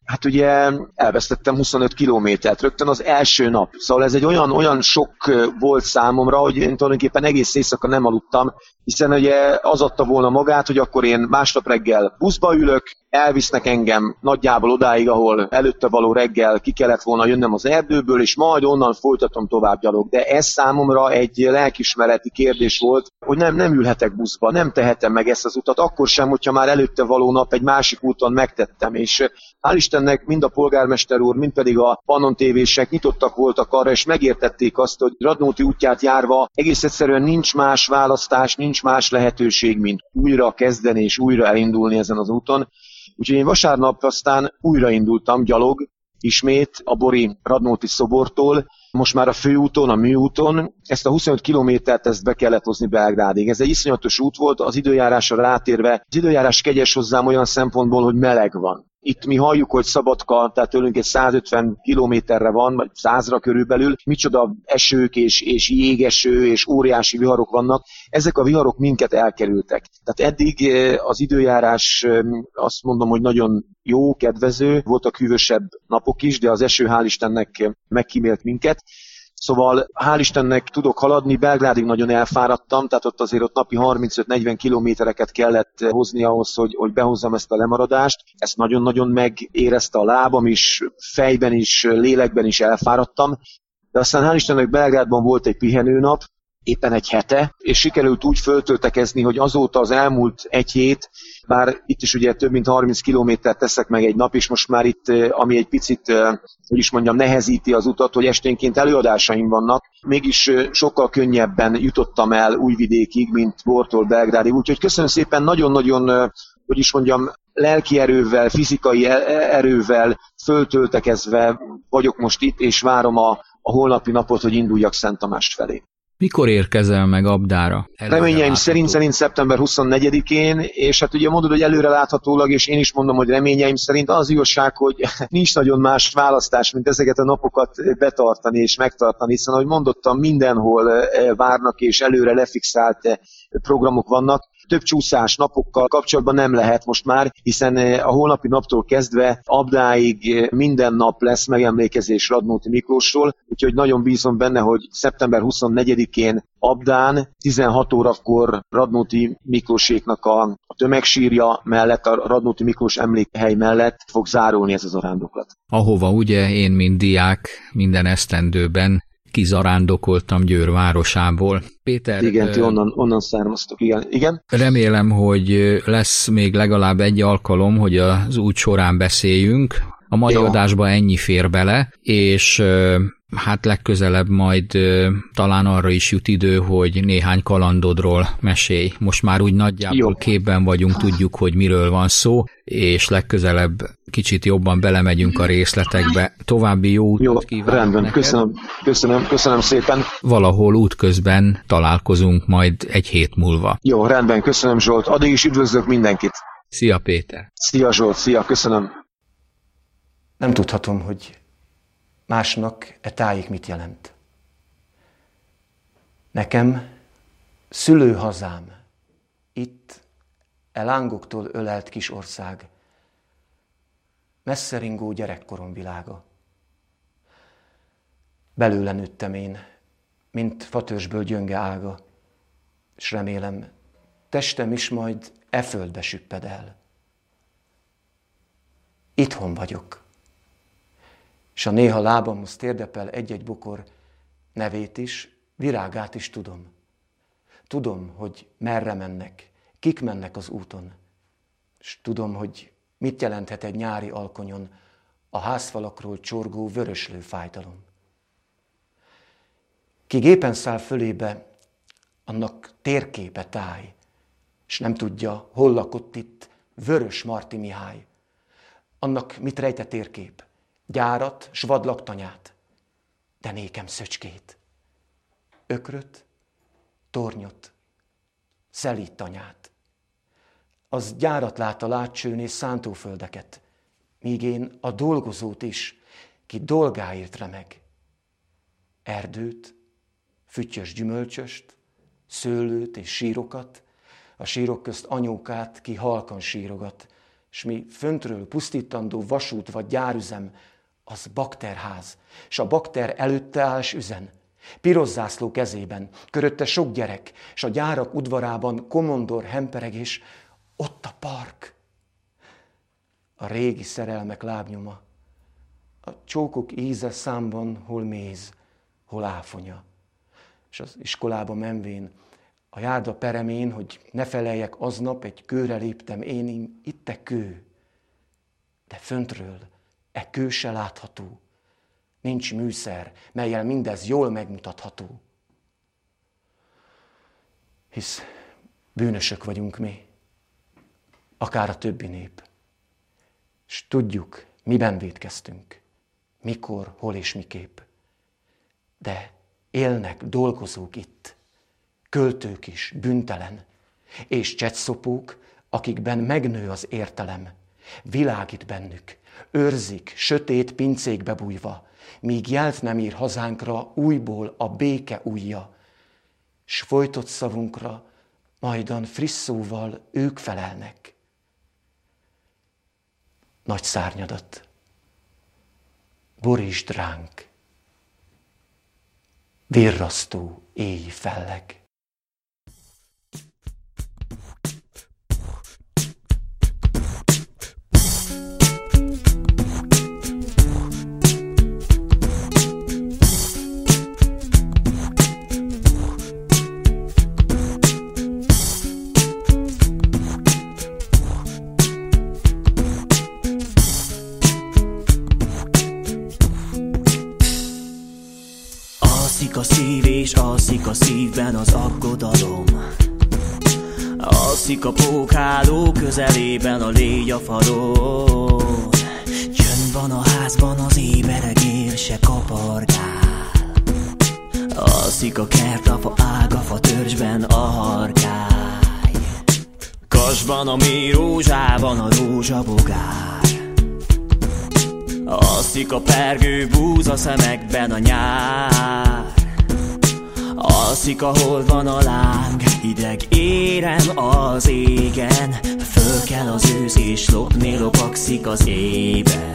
hát ugye elvesztettem huszonöt kilométert rögtön az első nap. Szóval ez egy olyan, olyan sok volt számomra, hogy én tulajdonképpen egész éjszaka nem aludtam, hiszen ugye az adta volna magát, hogy akkor én másnap reggel buszba ülök, elvisznek engem nagyjából odáig, ahol előtte való reggel ki kellett volna jönnem az erdőből, és majd onnan folytatom tovább gyalog. De ez számomra egy lelkismereti kérdés volt, hogy nem, nem ülhetek buszba, nem tehetem meg ezt az utat, akkor sem, hogyha már előtte való nap egy másik úton megtettem. És hál' Istennek mind a polgármester úr, mind pedig a Pannon tévések nyitottak voltak arra, és megértették azt, hogy Radnóti útját járva egész egyszerűen nincs más választás, nincs más lehetőség, mint újra kezdeni és újra elindulni ezen az úton. Úgyhogy én vasárnap aztán újraindultam gyalog, ismét a Bori Radnóti szobortól, most már a főúton, a műúton. Ezt a huszonöt kilométert ezt be kellett hozni Belgrádig. Ez egy iszonyatos út volt, az időjárásra rátérve. Az időjárás kegyes hozzám olyan szempontból, hogy meleg van. Itt mi halljuk, hogy Szabadka, tehát tőlünk egy százötven kilométerre van, vagy százra körülbelül, micsoda esők és, és jégeső és óriási viharok vannak. Ezek a viharok minket elkerültek. Tehát eddig az időjárás azt mondom, hogy nagyon jó, kedvező, voltak hűvösebb napok is, de az eső hál' Istennek megkímélt minket. Szóval hál' Istennek tudok haladni, Belgrádig nagyon elfáradtam, tehát ott azért ott napi harmincöt-negyven kilométereket kellett hozni ahhoz, hogy, hogy behozzam ezt a lemaradást. Ezt nagyon-nagyon megérezte a lábam is, fejben is, lélekben is elfáradtam. De aztán hál' Istennek Belgrádban volt egy pihenőnap, éppen egy hete, és sikerült úgy föltöltekezni, hogy azóta az elmúlt egy hét, bár itt is ugye több mint harminc kilométert teszek meg egy nap, és most már itt, ami egy picit, hogy is mondjam, nehezíti az utat, hogy esténként előadásaim vannak, mégis sokkal könnyebben jutottam el Újvidékig, mint Bortól Belgrádig. Úgyhogy köszönöm szépen, nagyon-nagyon, hogy is mondjam, lelki erővel, fizikai erővel föltöltekezve vagyok most itt, és várom a, a holnapi napot, hogy induljak Szent Tamást felé. Mikor érkezel meg Abdára? Reményeim szerint, szerint szeptember huszonnegyedikén, és hát ugye mondod, hogy előre láthatólag, és én is mondom, hogy reményeim szerint az igazság, hogy nincs nagyon más választás, mint ezeket a napokat betartani és megtartani, hiszen ahogy mondottam, mindenhol várnak és előre lefixált programok vannak. Több csúszás napokkal kapcsolatban nem lehet most már, hiszen a holnapi naptól kezdve Abdáig minden nap lesz megemlékezés Radnóti Miklósról, úgyhogy nagyon bízom benne, hogy szeptember huszonnegyedikén Abdán tizenhat órakor Radnóti Miklóséknak a, a tömegsírja mellett, a Radnóti Miklós emlékhely mellett fog zárulni ez az arándoklat. Ahova ugye én, mint diák, minden esztendőben kizarándokoltam Győr városából. Péter... Igen, ti onnan, onnan származtok, igen. igen. Remélem, hogy lesz még legalább egy alkalom, hogy az út során beszéljünk. A mai Jó. adásba ennyi fér bele, és hát legközelebb majd talán arra is jut idő, hogy néhány kalandodról mesélj. Most már úgy nagyjából Jó. képben vagyunk, tudjuk, hogy miről van szó, és legközelebb kicsit jobban belemegyünk a részletekbe. További jó utat Jó, kívánok rendben, neked. Köszönöm, köszönöm, köszönöm szépen. Valahol útközben találkozunk majd egy hét múlva. Jó, rendben, köszönöm Zsolt. Addig is üdvözlök mindenkit. Szia Péter. Szia Zsolt, szia, köszönöm. Nem tudhatom, hogy másnak e tájék mit jelent. Nekem szülőhazám, itt e lángoktól ölelt kis ország, messzeringó gyerekkorom világa. Belőle nőttem én, mint fatörzsből gyönge ága, és remélem, testem is majd e földbe süpped el. Itthon vagyok, és a néha lábamhoz térdepel egy-egy bokor, nevét is, virágát is tudom. Tudom, hogy merre mennek, kik mennek az úton, és tudom, hogy mit jelenthet egy nyári alkonyon a házfalakról csorgó vöröslő fájdalom. Ki gépen száll fölébe, annak térképe táj, és nem tudja, hol lakott itt Vörös Marti Mihály. Annak mit rejte térkép? Gyárat, s vadlaktanyát, de nékem szöcskét, ökröt, tornyot, szelíd tanyát. Az gyárat lát a látcsőn és szántóföldeket, míg én a dolgozót is, ki dolgáért remeg. Erdőt, füttyös gyümölcsöst, szőlőt és sírokat, a sírok közt anyókát, ki halkan sírogat, s mi föntről pusztítandó vasút vagy gyárüzem, az bakterház, s a bakter előtte áll s üzen. Piros zászló kezében, körötte sok gyerek, s a gyárak udvarában komondor hemperegés, ott a park. A régi szerelmek lábnyoma, a csókok íze számban, hol méz, hol áfonya. És az iskolába menvén, a járda peremén, hogy ne feleljek aznap, egy kőre léptem én, itt e kő. De föntről e kő se látható, nincs műszer, mellyel mindez jól megmutatható. Hisz bűnösök vagyunk mi, akár a többi nép. S tudjuk, miben vétkeztünk, mikor, hol és miképp. De élnek dolgozók itt, költők is, bűntelen, és csetszopók, akikben megnő az értelem. Világít bennük, őrzik, sötét pincékbe bújva, míg jelt nem ír hazánkra újból a béke ujja, s folytott szavunkra majdan friss szóval ők felelnek. Nagy szárnyadat, borítsd ránk, virrasztó éj felleg. A szív és alszik a szívben az aggodalom. Alszik a pókháló közelében a légy a falon. Csönd van a házban, az éberegél se kapargál. Alszik a kertafa, ágafa törzsben a harkály. Kasban a mély rózsában a rózsabogár. Alszik a pergő búza szemekben a nyár. Alszik, ahol van a láng, hideg érem az égen. Föl kell az ősz és lopni lopakszik az ében.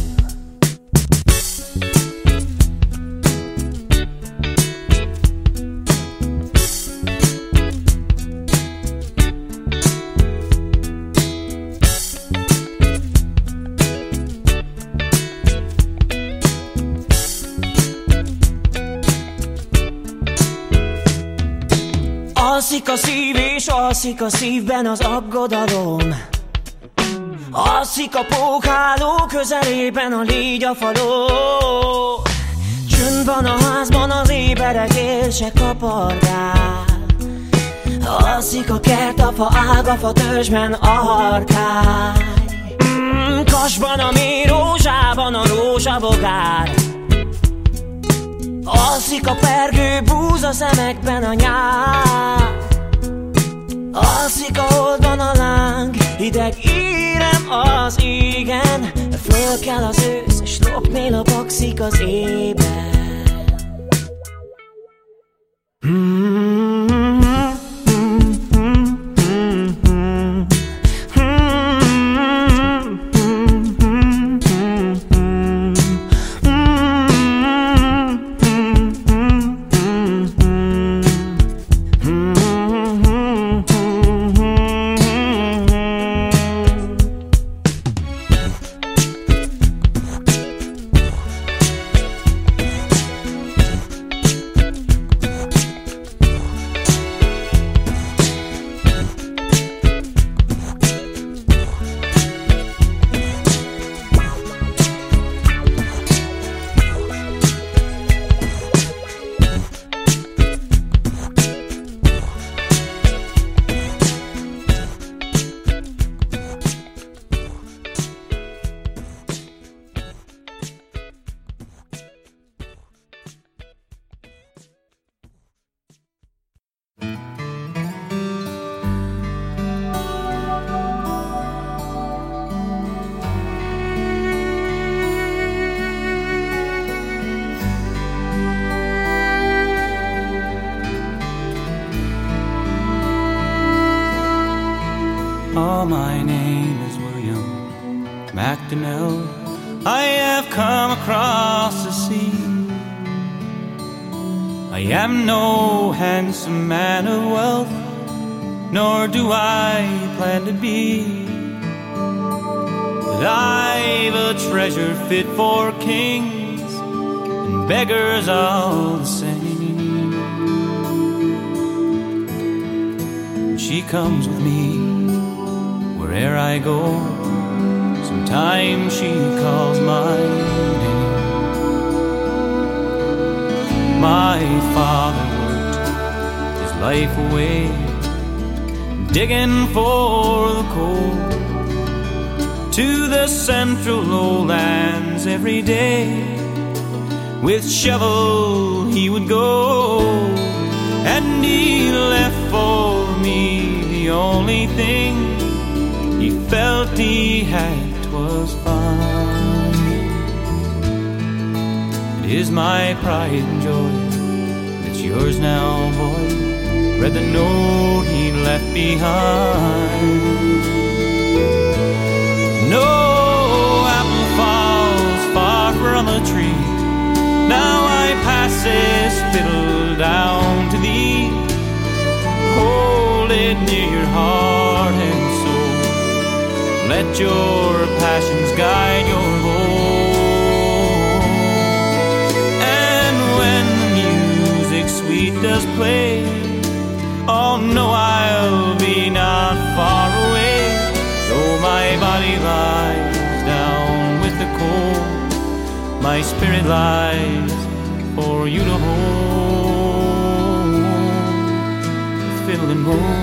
Alszik a szív és alszik a szívben az aggodalom. Alszik a pókháló közelében a légy a falon. Csönd van a házban, az éberegél se kapargál. Alszik a kertafa, ágafa törzsben a harkály. mm, Kasban a mély rózsában a rózsabogár. Alszik a pergő búza szemekben a nyár. Alszik, ahol van a láng, hideg érem az égen. Föl kell az ősz, és lopni lopakszik az ében. Oh, my name is William. act an elf. I have come across the sea. I am no handsome man of wealth, nor do I plan to be, but I've a treasure fit for kings and beggars all the same. And she comes with me where'er I go. Sometimes she calls my name. My father worked his life away, digging for the coal. To the central lowlands every day, with shovel he would go, and he left for me the only thing he felt he had. 'Twas fine. It is my pride and joy that's yours now, boy. Read the note he left behind. No apple falls far from a tree. Now I pass this fiddle down to thee. Hold it near your heart and soul. Let your passions guide your bowl. And when the music sweet does play, oh no, I'll be not far away. Though my body lies down with the cold, my spirit lies for you to hold. Fiddle and bowl.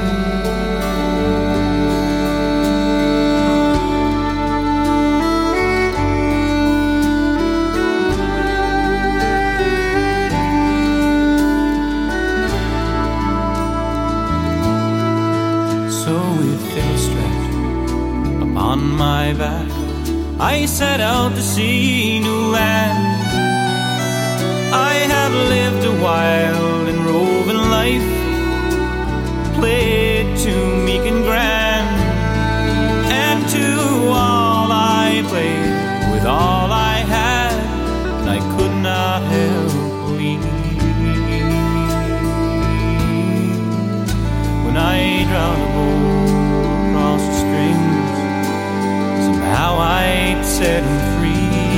On my back, I set out to see new land. I have lived a wild and roving life, played too meek and grand, and to all I played with all I had, and I could not help believe. When I drowned a boat across the stream, how I'd set him free.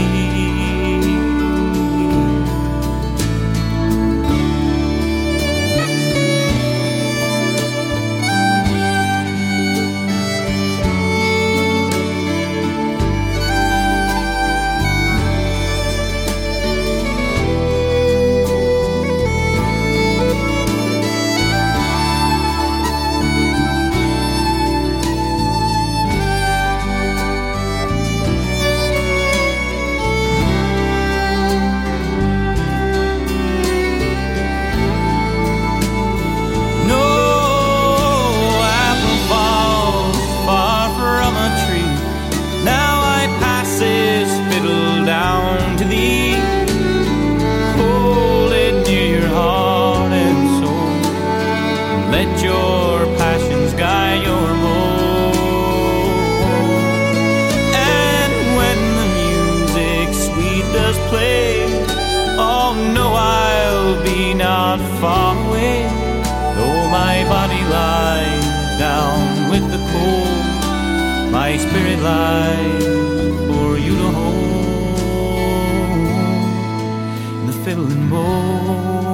Far away, though my body lies down with the cold, my spirit lies for you to hold. The fiddle and bowl.